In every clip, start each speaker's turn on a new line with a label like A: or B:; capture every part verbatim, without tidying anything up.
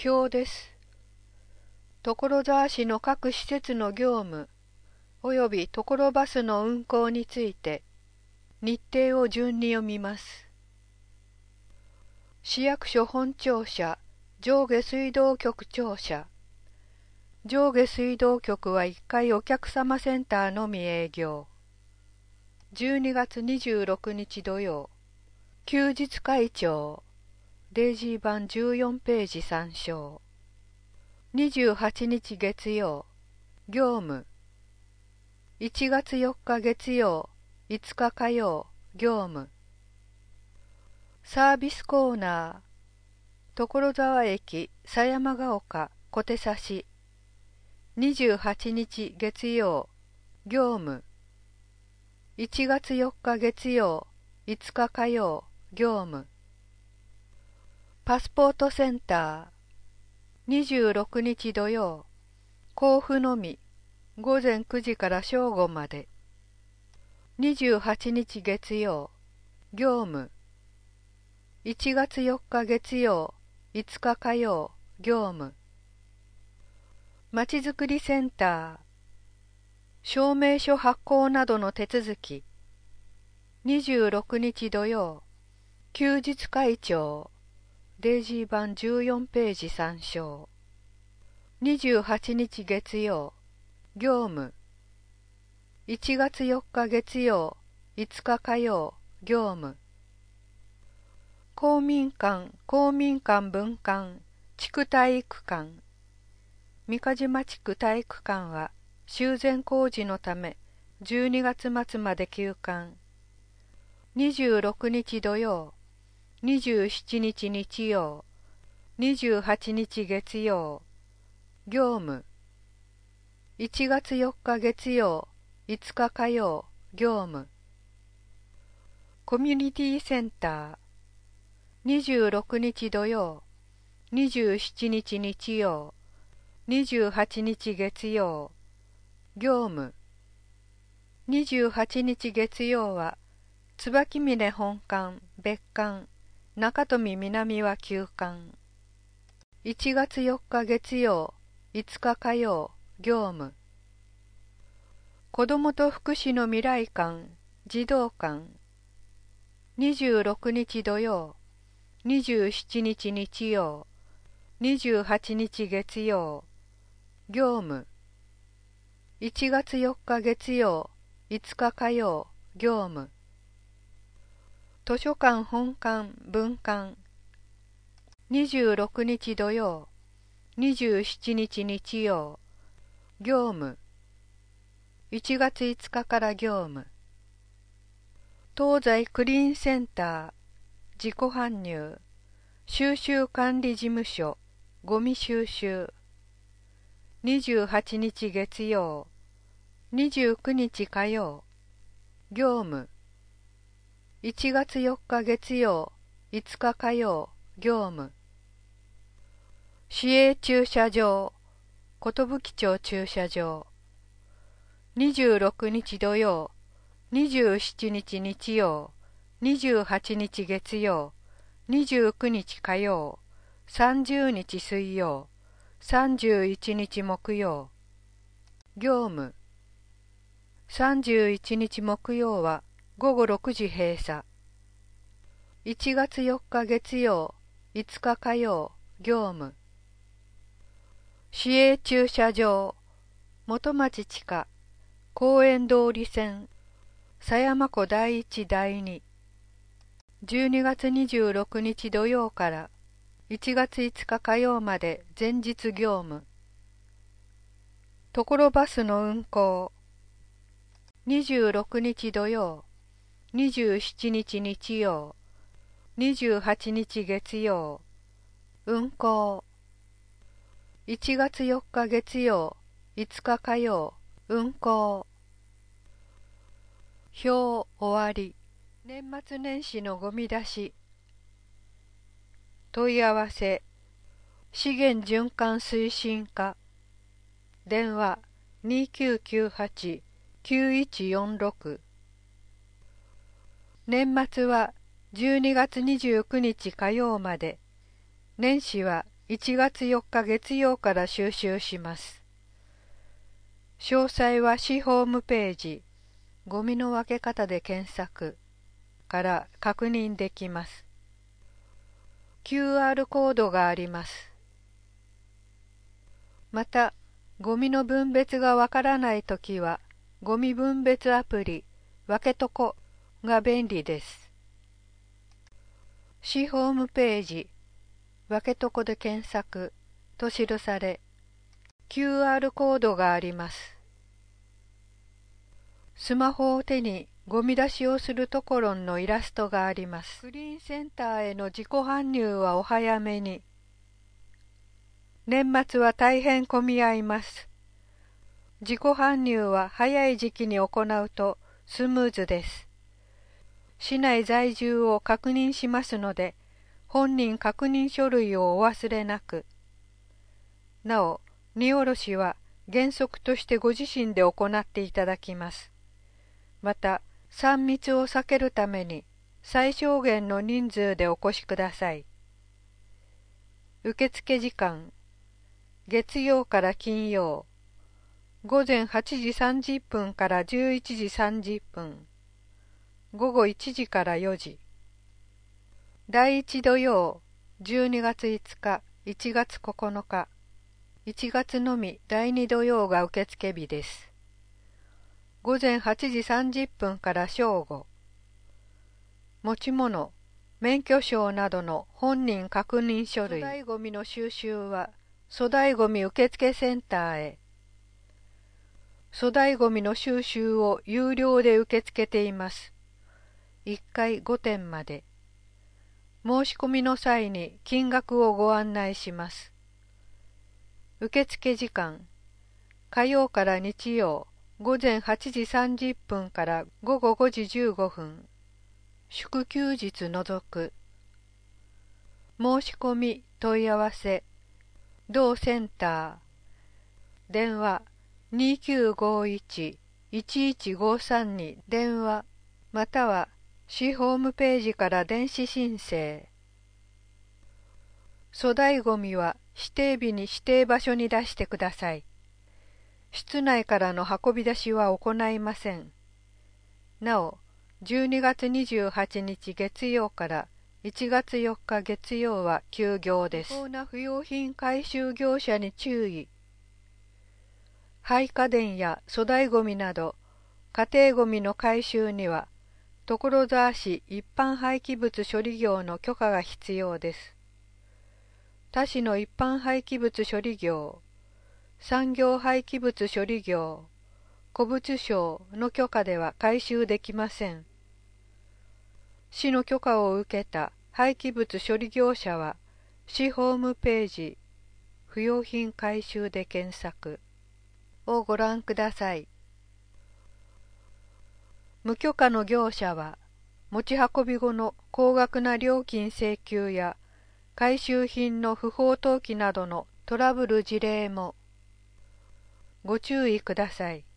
A: 表です。所沢市の各施設の業務及び所バスの運行について日程を順に読みます。市役所本庁舎上下水道局庁舎。上下水道局はいっかいお客様センターのみ営業。じゅうにがつにじゅうろくにち土曜。休日会長。デイジー版じゅうよんページ参照。にじゅうはちにち月曜。業務。いちがつよっか月曜。いつか火曜。業務。サービスコーナー。所沢駅狭山ヶ丘小手差し。にじゅうはちにち月曜。業務。いちがつよっか月曜。いつか火曜。業務。パスポートセンター。にじゅうろくにち土曜。交付のみ。ごぜんくじから正午まで。にじゅうはちにち月曜。業務。いちがつよっか月曜。いつか火曜。業務。まちづくりセンター。証明書発行などの手続き。にじゅうろくにち土曜。休日会長。デイジー版じゅうよんページ参照。にじゅうはちにち月曜。業務。いちがつよっか月曜。いつか火曜。業務。公民館、公民館分館、地区体育館。三ヶ島地区体育館は修繕工事のためじゅうにがつ末まで休館。にじゅうろくにち土曜。にじゅうしちにち日曜。にじゅうはちにち月曜。業務。いちがつよっか月曜。いつか火曜。業務。コミュニティセンター。にじゅうろくにち土曜。にじゅうしちにち日曜。にじゅうはちにち月曜。業務。にじゅうはちにち月曜は椿峰本館別館中富南は休館。いちがつよっか月曜。いつか火曜。業務。子どもと福祉の未来館児童館。にじゅうろくにち土曜。にじゅうしちにち日曜。にじゅうはちにち月曜。業務。いちがつよっか月曜。いつか火曜。業務。図書館本館分館。にじゅうろくにち土曜。にじゅうしちにち日曜。業務。いちがついつかから業務。東西クリーンセンター。自己搬入。収集管理事務所。ゴミ収集。にじゅうはちにち月曜。にじゅうくにち火曜。業務。いちがつよっか月曜。いつか火曜。業務。市営駐車場。寿町駐車場。にじゅうろくにち土曜。にじゅうしちにち日曜。にじゅうはちにち月曜。にじゅうくにち火曜。さんじゅうにち水曜。さんじゅういちにち木曜。業務。さんじゅういちにち木曜はごごろくじ閉鎖。いちがつよっか月曜。いつか火曜。業務。市営駐車場。元町地下。公園通り線。狭山湖第一第二。じゅうにがつにじゅうろくにち土曜からいちがついつか火曜まで前日業務。所バスの運行。にじゅうろくにち土曜。にじゅうしちにち日曜。にじゅうはちにち月曜。運行。いちがつよっか月曜。いつか火曜。運行。表終わり。年末年始のゴミ出し。問い合わせ。資源循環推進課。電話 にきゅうきゅうはちきゅういちよんろく。年末はじゅうにがつにじゅうくにち火曜まで。年始はいちがつよっか月曜から収集します。詳細は市ホームページ、ゴミの分け方で検索から確認できます。キューアール コードがあります。また、ゴミの分別がわからないときは、ゴミ分別アプリ、分けとこが便利です。市ホームページ、分けとこで検索と記され、キューアール コードがあります。スマホを手にゴミ出しをするところのイラストがあります。クリーンセンターへの自己搬入はお早めに。年末は大変混み合います。自己搬入は早い時期に行うとスムーズです。市内在住を確認しますので、本人確認書類をお忘れなく。なお、荷下ろしは原則としてご自身で行っていただきます。また、さん密を避けるために最小限の人数でお越しください。受付時間、月曜から金曜、午前はちじさんじゅっぷんからじゅういちじさんじゅっぷん、午後いちじからよじ。だいいち土曜、じゅうにがついつか、いちがつここのか、いちがつのみだいに土曜が受付日です。午前はちじさんじゅっぷんから正午。持ち物、免許証などの本人確認書類、粗大ごみの収集は粗大ごみ受付センターへ。粗大ごみの収集を有料で受け付けています。いっかいごてんまで。申し込みの際に金額をご案内します。受付時間、火曜から日曜、午前はちじさんじゅっぷんから午後ごじじゅうごふん、祝休日除く。申し込み問い合わせ、同センター、電話にきゅうごいち いちいちごさんに電話、または市ホームページから電子申請。粗大ごみは指定日に指定場所に出してください。室内からの運び出しは行いません。なお、じゅうにがつにじゅうはちにち月曜からいちがつよっか月曜は休業です。違法な不用品回収業者に注意。廃家電や粗大ごみなど家庭ごみの回収には所沢市一般廃棄物処理業の許可が必要です。他市の一般廃棄物処理業、産業廃棄物処理業、古物商の許可では回収できません。市の許可を受けた廃棄物処理業者は、市ホームページ、不用品回収で検索をご覧ください。無許可の業者は、持ち運び後の高額な料金請求や回収品の不法投棄などのトラブル事例もご注意ください。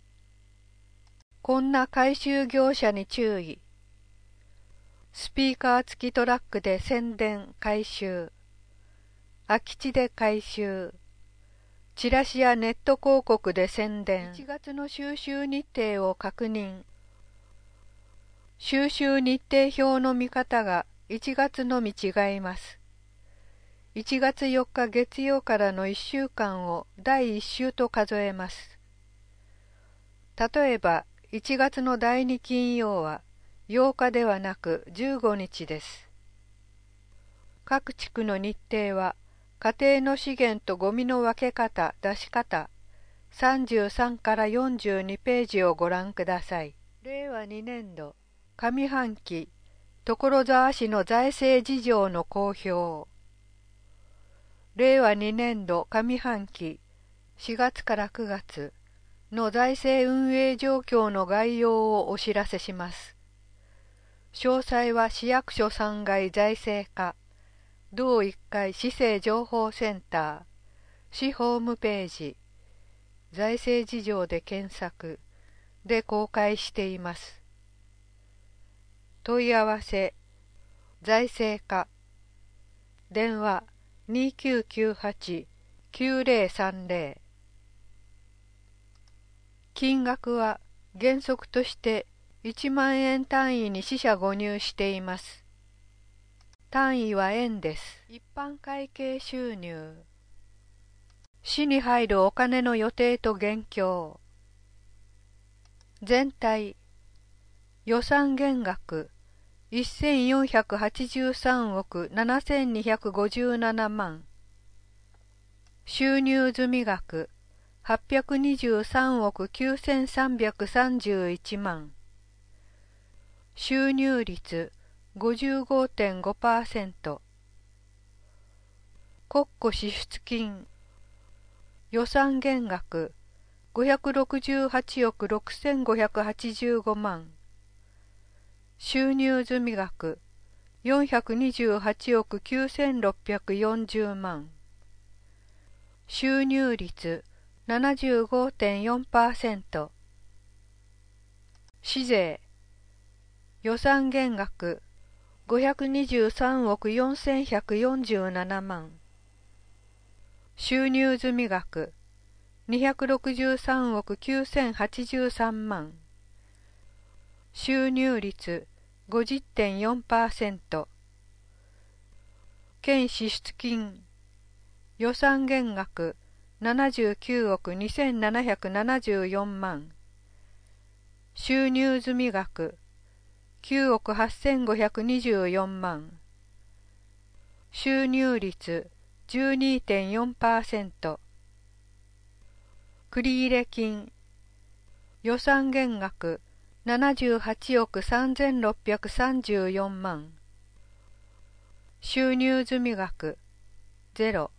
A: こんな回収業者に注意。スピーカー付きトラックで宣伝回収、空き地で回収、チラシやネット広告で宣伝。いちがつの収集日程を確認。収集日程表の見方がいちがつのみ違います。いちがつよっか月曜からのいっしゅうかんをだいいっ週と数えます。例えば、いちがつのだいに金曜はようかではなくじゅうごにちです。各地区の日程は、家庭の資源とゴミの分け方・出し方、さんじゅうさんからよんじゅうにページをご覧ください。れいわにねんど、上半期、所沢市の財政事情の公表。れいわにねんど上半期しがつからくがつの財政運営状況の概要をお知らせします。詳細は市役所さんがい財政課、同いっかい市政情報センター、市ホームページ、財政事情で検索で公開しています。問い合わせ、財政課、電話にきゅうきゅうはち きゅうぜろさんぜろ。金額は原則としていちまんえん単位に四捨五入しています。単位は円です。一般会計収入。市に入るお金の予定と現況。全体。予算減額せんよんひゃくはちじゅうさんおくななせんにひゃくごじゅうななまん。収入済額はっぴゃくにじゅうさんおくきゅうせんさんびゃくさんじゅういちまん。収入率 ごじゅうごてんごパーセント。国庫支出金。予算減額ごひゃくろくじゅうはちおくろくせんごひゃくはちじゅうごまん。収入済額よんひゃくにじゅうはちおくきゅうせんろっぴゃくよんじゅうまん。収入率 ななじゅうごてんよんパーセント。市税。予算減額ごひゃくにじゅうさんおくよんせんひゃくよんじゅうななまん。収入済額にひゃくろくじゅうさんおくきゅうせんはちじゅうさんまん。収入率 ごじゅってんよんパーセント。県支出金。予算減額ななじゅうきゅうおくにせんななひゃくななじゅうよんまん。収入済額きゅうおくはっせんごひゃくにじゅうよんまん。収入率 じゅうにてんよんパーセント。繰入金。予算減額ななじゅうはちおくさんぜんろっぴゃくさんじゅうよんまん。収入済額ゼロ。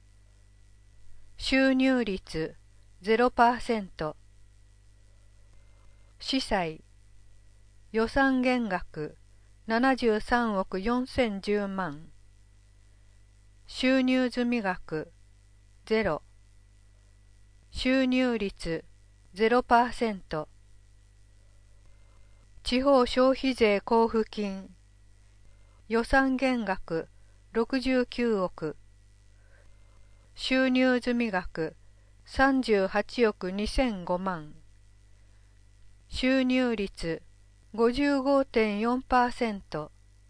A: 収入率 ゼロパーセント。司債。予算減額ななじゅうさんおくよんせんじゅうまん。収入済額ゼロ。収入率 ゼロパーセント。地方消費税交付金。予算減額ろくじゅうきゅうおく。収入済額さんじゅうはちおくにせんごまん。収入率 ごじゅうごてんよんパーセント。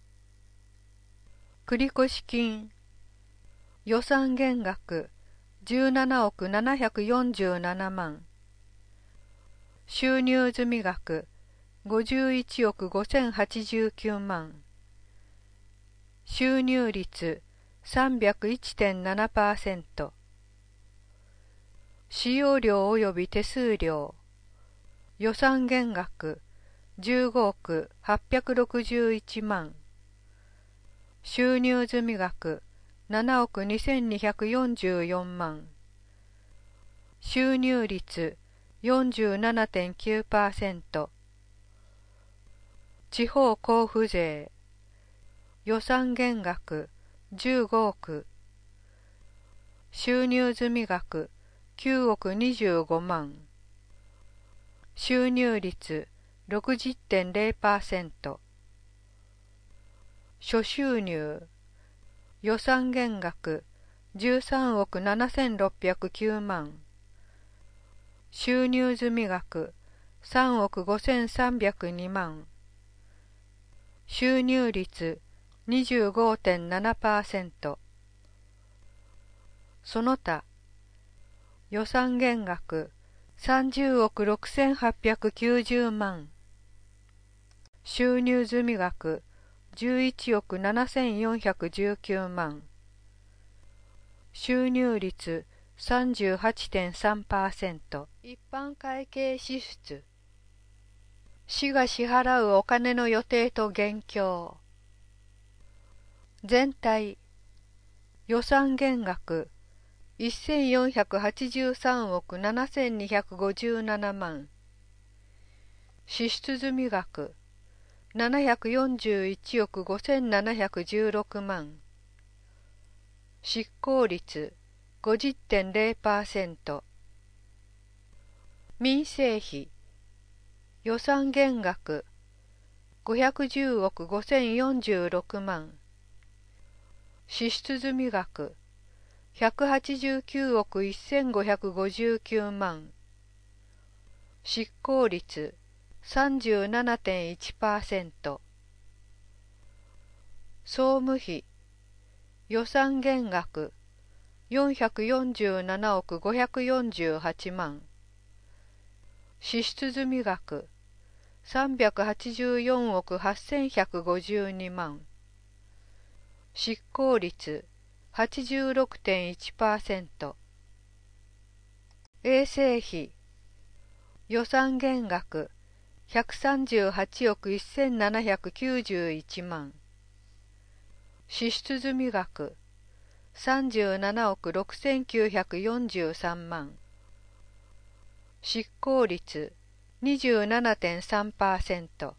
A: 繰越金。予算減額じゅうななおくななひゃくよんじゅうななまん。収入済額ごじゅういちおくごせんはちじゅうきゅうまん。収入率 さんびゃくいちてんななパーセント。使用料及び手数料。予算減額じゅうごおくはっぴゃくろくじゅういちまん。収入済額ななおくにせんにひゃくよんじゅうよんまん。収入率 よんじゅうななてんきゅうパーセント。地方交付税。予算減額じゅうごおく。収入済額きゅうおくにじゅうごまん。収入率 ろくじゅってんぜろパーセント。諸収入。予算減額じゅうさんおくななせんろっぴゃくきゅうまん。収入済額さんおくごせんさんびゃくにまん。収入率 にじゅうごてんななパーセント。その他。予算減額さんじゅうおくろくせんはっぴゃくきゅうじゅうまん。収入済額じゅういちおくななせんよんひゃくじゅうきゅうまん。収入率 さんじゅうはちてんさんパーセント。一般会計支出。市が支払うお金の予定と現況。全体。予算減額せんよんひゃくはちじゅうさんおくななせんにひゃくごじゅうななまん。支出済額ななひゃくよんじゅういちおくごせんななひゃくじゅうろくまん。執行率 ごじゅってんぜろパーセント。民生費。予算減額ごひゃくじゅうおくごせんよんじゅうろくまん。支出済額ひゃくはちじゅうきゅうおくせんごひゃくごじゅうきゅうまん。執行率 さんじゅうななてんいちパーセント。総務費予算減額よんひゃくよんじゅうななおくごひゃくよんじゅうはちまん。支出済額さんびゃくはちじゅうよんおくはっせんひゃくごじゅうにまん。執行率 はちじゅうろくてんいちパーセント。衛生費予算減額ひゃくさんじゅうはちおくせんななひゃくきゅうじゅういちまん。支出済額さんじゅうななおくろくせんきゅうひゃくよんじゅうさんまん。執行率 にじゅうななてんさんパーセント。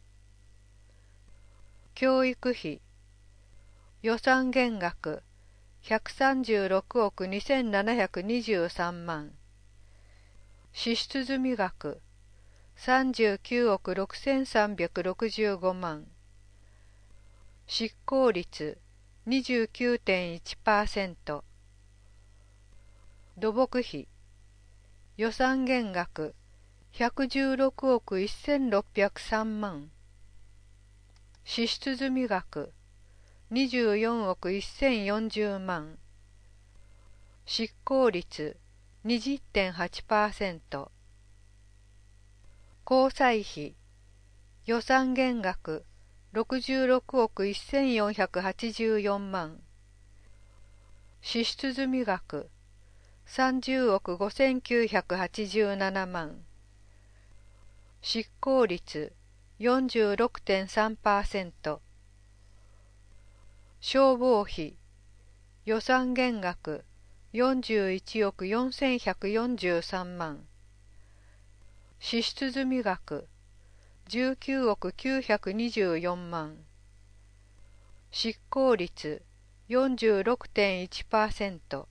A: 教育費予算減額ひゃくさんじゅうろくおくにせんななひゃくにじゅうさんまん。支出済額さんじゅうきゅうおくろくせんさんびゃくろくじゅうごまん。執行率 にじゅうきゅうてんいちパーセント。土木費予算減額ひゃくじゅうろくおくせんろっぴゃくさんまん。支出済額にじゅうよんおくせんよんじゅうまん。執行率 にじゅってんはちパーセント。交際費予算減額ろくじゅうろくおくせんよんひゃくはちじゅうよんまん。支出済額さんじゅうおくごせんきゅうひゃくはちじゅうななまん。執行率 よんじゅうろくてんさんパーセント。消防費予算減額よんじゅういちおくよんせんひゃくよんじゅうさんまん。支出済額じゅうきゅうおくきゅうひゃくにじゅうよんまん。執行率 よんじゅうろくてんいちパーセント。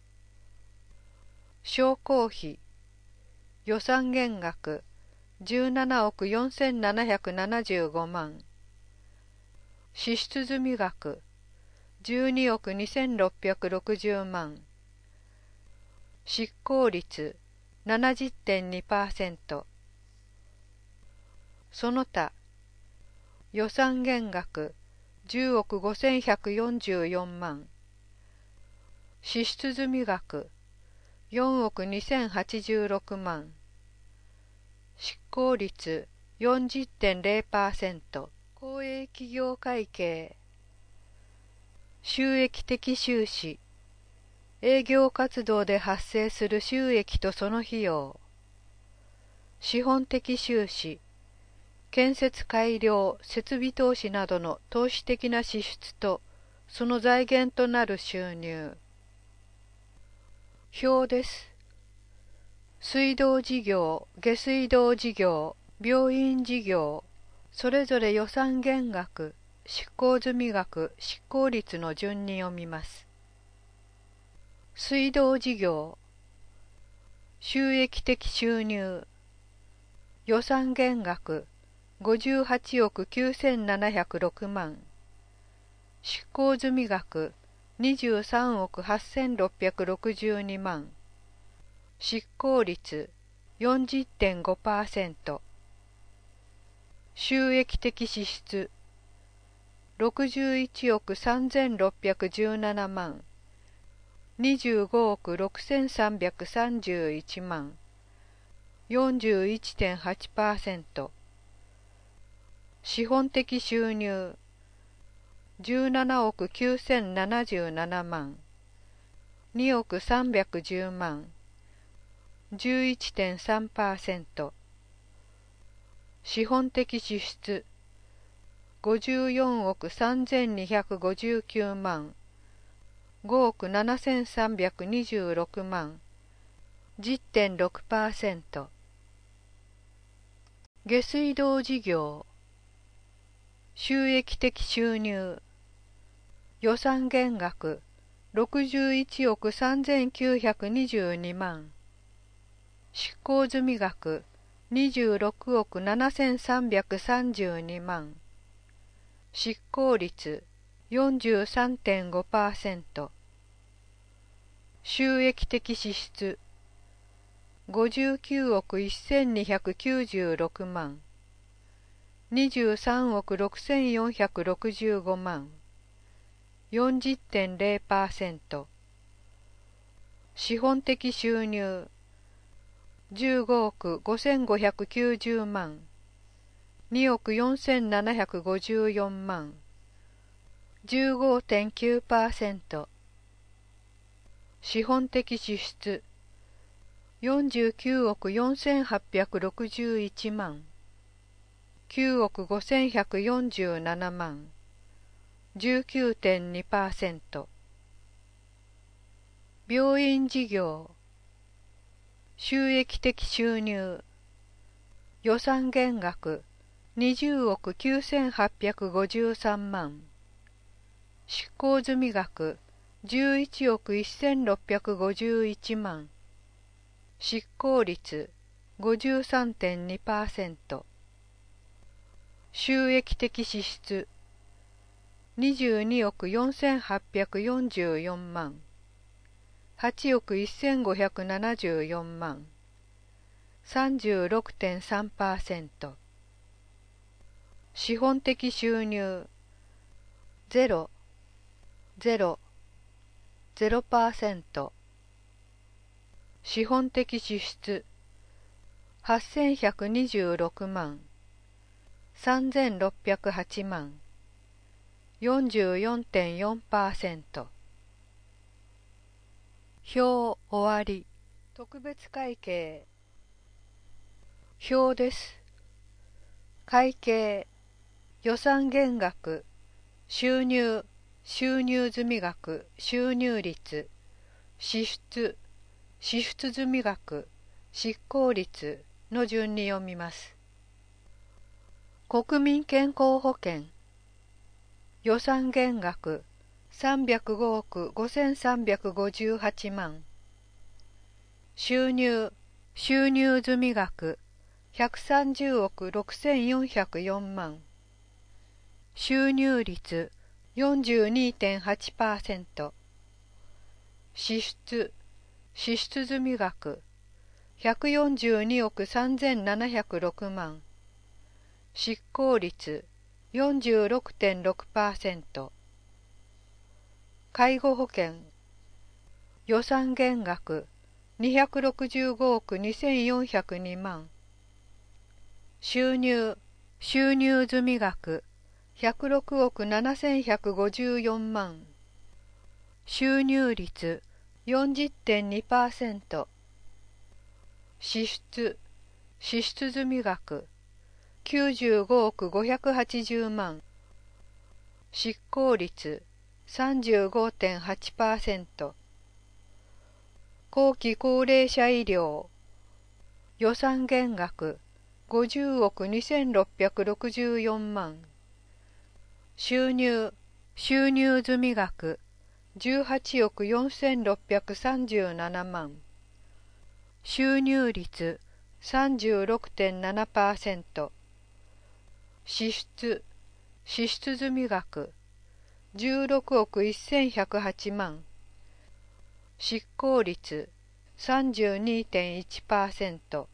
A: 商工費予算減額じゅうななおくよんせんななひゃくななじゅうごまん。支出済額じゅうにおくにせんろっぴゃくろくじゅうまん。執行率 ななじゅってんにパーセント。その他予算減額じゅうおくごせんひゃくよんじゅうよんまん。支出済額よんおくにせんはちじゅうろくまん。執行率 よんじゅってんれいパーセント。公営企業会計収益的収支営業活動で発生する収益とその費用。資本的収支建設改良設備投資などの投資的な支出とその財源となる収入。表です。水道事業、下水道事業、病院事業、それぞれ予算減額、執行済額、執行率の順に読みます。水道事業、収益的収入、予算減額ごじゅうはちおくきゅうせんななひゃくろくまん。執行済額にじゅうさんおくはっせんろっぴゃくろくじゅうにまん。執行率 よんじゅってんごパーセント。収益的支出ろくじゅういちおくさんぜんろっぴゃくじゅうななまん。にじゅうごおくろくせんさんびゃくさんじゅういちまん。よんじゅういちてんはちパーセント。資本的収入じゅうななおくきゅうせんななじゅうななまん。におくさんびゃくじゅうまん。じゅういちてんさんパーセント。資本的支出ごじゅうよんおくさんぜんにひゃくごじゅうきゅうまん。ごおくななせんさんびゃくにじゅうろくまん。じゅってんろくパーセント。下水道事業収益的収入予算減額ろくじゅういちおくさんぜんきゅうひゃくにじゅうにまん。執行済額にじゅうろくおくななせんさんびゃくさんじゅうにまん。執行率 よんじゅうさんてんごパーセント。 収益的支出ごじゅうきゅうおくせんにひゃくきゅうじゅうろくまん、にじゅうさんおくろくせんよんひゃくろくじゅうごまん、よんじゅってんゼロパーセント。資本的収入じゅうごおくごせんごひゃくきゅうじゅうまん、におくよんせんななひゃくごじゅうよんまん、じゅうごてんきゅうパーセント。資本的支出よんじゅうきゅうおくよんせんはっぴゃくろくじゅういちまん、きゅうおくごせんひゃくよんじゅうななまん、じゅうきゅうてんにパーセント。病院事業収益的収入予算減額にじゅうおくきゅうせんはっぴゃくごじゅうさんまん、執行済額じゅういちおくせんろっぴゃくごじゅういちまん、執行率 ごじゅうさんてんにパーセント。収益的支出にじゅうにおくよんせんはっぴゃくよんじゅうよんまん、はちおくせんごひゃくななじゅうよんまん、さんじゅうろくてんさんパーセント。資本的収入ゼロ、ゼロ、ゼロパーセント。資本的支出はっせんひゃくにじゅうろくまん、さんぜんろっぴゃくはちまん、よんじゅうよんてんよんパーセント。表終わり。特別会計表です。会計予算減額収入収入済額収入率支出支出済額執行率の順に読みます。国民健康保険予算減額さんびゃくごおくごせんさんびゃくごじゅうはちまん、収入収入済額ひゃくさんじゅうおくろくせんよんひゃくよんまん、収入率 よんじゅうにてんはちパーセント、支出支出済額ひゃくよんじゅうにおくさんぜんななひゃくろくまん、執行率 よんじゅうろくてんろくパーセント。介護保険予算減額にひゃくろくじゅうごおくにせんよんひゃくにまん、収入収入済額ひゃくろくおくななせんひゃくごじゅうよんまん、収入率 よんじゅってんにパーセント。支出支出済額きゅうじゅうごおくごひゃくはちじゅうまん、執行率 さんじゅうごてんはちパーセント。後期高齢者医療予算減額ごじゅうおくにせんろっぴゃくろくじゅうよんまん、収入収入済額じゅうはちおくよんせんろっぴゃくさんじゅうななまん、収入率 さんじゅうろくてんななパーセント。支出支出済額じゅうろくおくせんひゃくはちまん、執行率 さんじゅうにてんいちパーセント。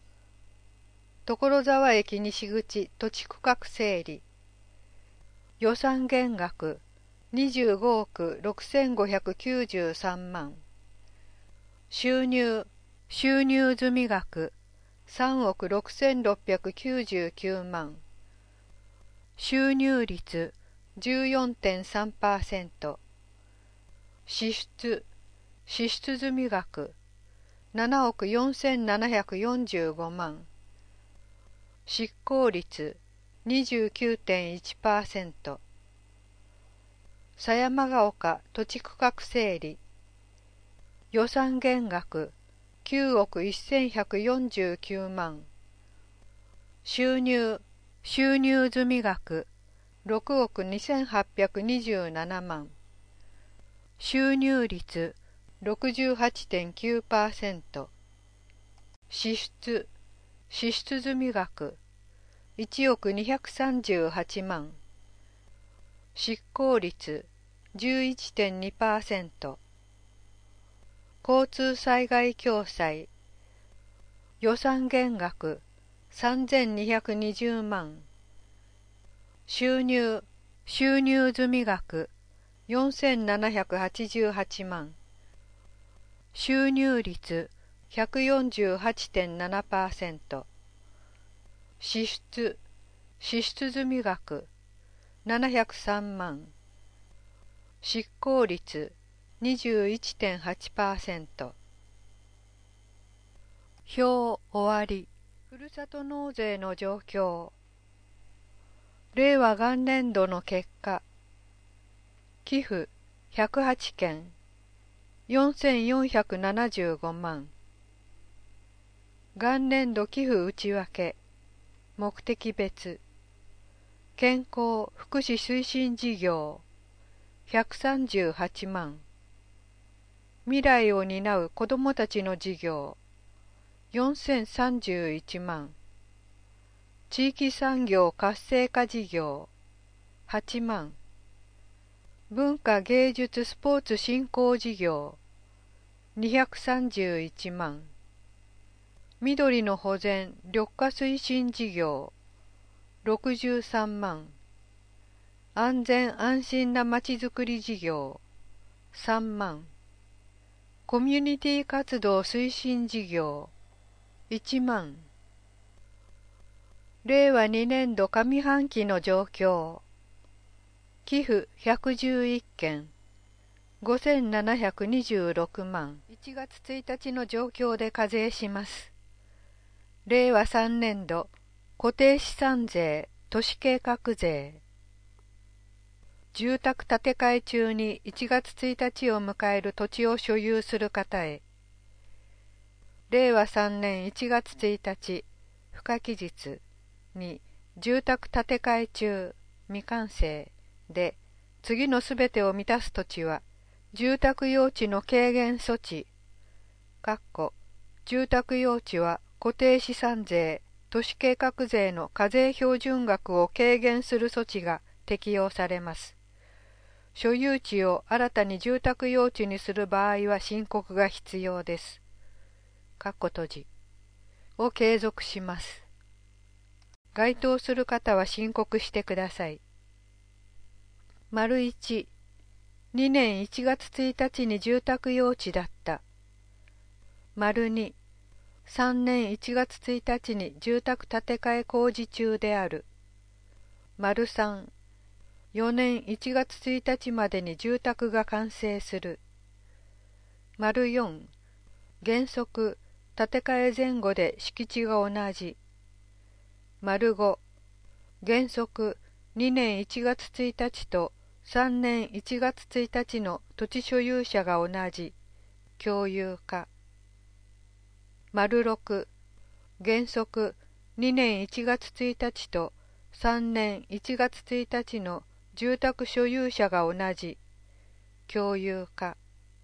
A: 所沢駅西口土地区画整理予算減額にじゅうごおくろくせんごひゃくきゅうじゅうさんまん、収入収入済額さんおくろくせんろっぴゃくきゅうじゅうきゅうまん、収入率 じゅうよんてんさんパーセント。支出支出済額ななおくよんせんななひゃくよんじゅうごまん、執行率 にじゅうきゅうてんいちパーセント。狭山ヶ丘土地区画整理予算減額きゅうおくせんひゃくよんじゅうきゅうまん、収入収入済額ろくおくにせんはっぴゃくにじゅうななまん、収入率 ろくじゅうはちてんきゅうパーセント。支出支出済額いちおくにひゃくさんじゅうはちまん、執行率 じゅういちてんにパーセント。 交通災害共済予算減額さんぜんにひゃくにじゅうまん、収入収入済み額よんせんななひゃくはちじゅうはちまん、収入率 ひゃくよんじゅうはちてんななパーセント、支出支出済み額ななひゃくさんまん、執行率 にじゅういってんはちパーセント。表終わり。ふるさと納税の状況。令和元年度の結果。寄付ひゃくはちけん、よんせんよんひゃくななじゅうごまん。元年度寄付内訳。目的別。健康福祉推進事業ひゃくさんじゅうはちまん。未来を担う子どもたちの事業よんせんさんじゅういちまん。地域産業活性化事業はちまん。文化芸術スポーツ振興事業にひゃくさんじゅういちまん。緑の保全緑化推進事業ろくじゅうさんまん。安全安心なまちづくり事業さんまん。コミュニティ活動推進事業いちまん。令和にねん度上半期の状況。寄付ひゃくじゅういっけん、ごせんななひゃくにじゅうろくまん。いちがつついたちの状況で課税します。令和さんねん度固定資産税都市計画税。住宅建て替え中にいちがつついたちを迎える土地を所有する方へ。令和さんねんいちがつついたち付加期日に住宅建て替え中未完成で次のすべてを満たす土地は住宅用地の軽減措置住宅用地は固定資産税都市計画税の課税標準額を軽減する措置が適用されます。所有地を新たに住宅用地にする場合は申告が必要です。閉じを継続します。該当する方は申告してください。丸いち、にねんいちがつついたちに住宅用地だった。丸に、さんねんいちがつついたちに住宅建て替え工事中である。丸さん、よねんいちがつついたちまでに住宅が完成する。丸よん、原則建て替え前後で敷地が同じ。丸ご、原則にねんいちがつついたちとさんねんいちがつついたちの土地所有者が同じ。共有化。丸ろく、原則にねんいちがつついたちとさんねんいちがつついたちの住宅所有者が同じ。共有化。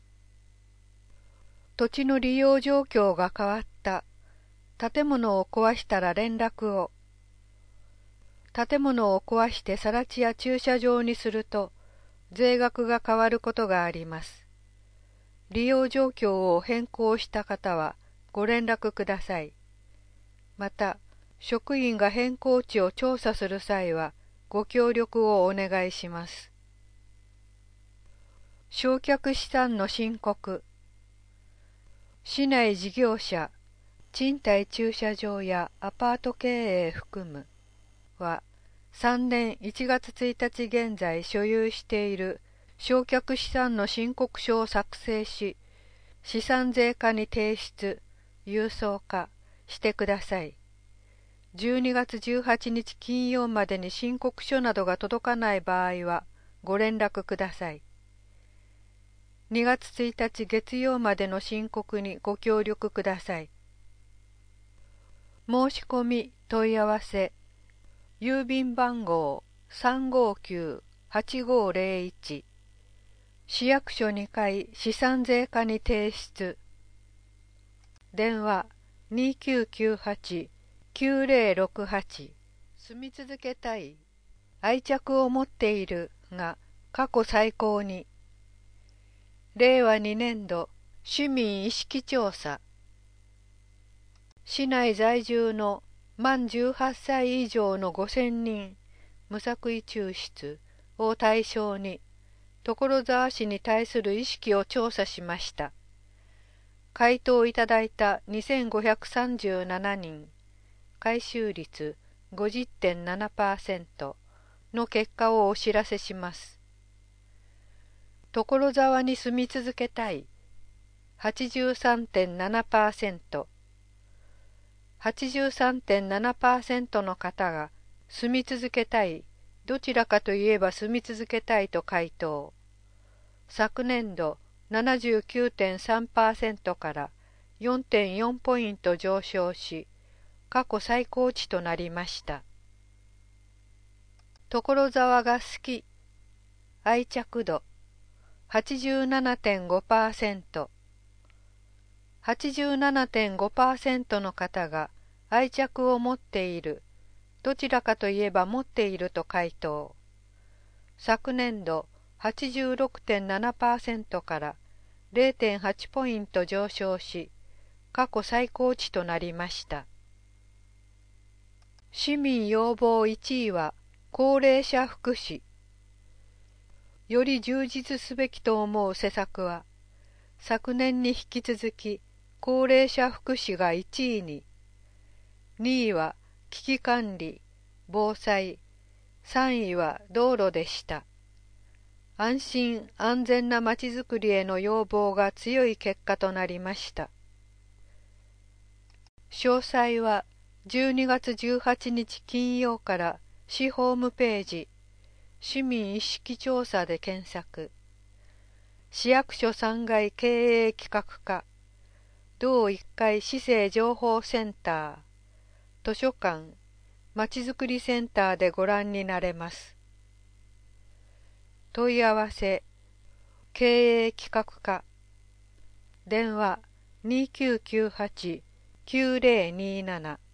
A: 土地の利用状況が変わった。建物を壊したら連絡を。建物を壊して更地や駐車場にすると税額が変わることがあります。利用状況を変更した方はご連絡ください。また、職員が変更地を調査する際はご協力をお願いします。償却資産の申告。市内事業者、賃貸駐車場やアパート経営含むは、さんねんいちがつついたち現在所有している償却資産の申告書を作成し、資産税課に提出、郵送化してください。じゅうにがつじゅうはちにち金曜までに申告書などが届かない場合はご連絡ください。にがつついたち月曜までの申告にご協力ください。申し込み問い合わせ郵便番号 さんごきゅうはちごゼロいち 市役所にかい資産税課に提出。電話 にきゅうきゅうはちきゅうゼロろくはち 住み続けたい愛着を持っているが過去最高に。令和にねん度市民意識調査。市内在住の満じゅうはっさい以上のごせんにん無作為抽出を対象に所沢市に対する意識を調査しました。回答いただいたにせんごひゃくさんじゅうななにん、回収率 ごじゅってんななパーセント の結果をお知らせします。所沢に住み続けたい はちじゅうさんてんななパーセント、はちじゅうさんてんななパーセント の方が住み続けたい、どちらかといえば住み続けたいと回答。昨年度 ななじゅうきゅうてんさんパーセント から よんてんよん ポイント上昇し、過去最高値となりました。所沢が好き、愛着度 はちじゅうななてんごパーセント、はちじゅうななてんごパーセント の方が愛着を持っている、どちらかといえば持っていると回答。昨年度 はちじゅうろくてんななパーセント から れいてんはち ポイント上昇し、過去最高値となりました。市民要望いちいは高齢者福祉。より充実すべきと思う施策は、昨年に引き続き高齢者福祉がいちいに、にいは危機管理、防災、さんいは道路でした。安心安全なまちづくりへの要望が強い結果となりました。詳細はじゅうにがつじゅうはちにち金曜から市ホームページ市民意識調査で検索。市役所さんがい経営企画課同いっかい市政情報センター図書館まちづくりセンターでご覧になれます。問い合わせ経営企画課電話 にきゅうきゅうはちきゅうぜろになな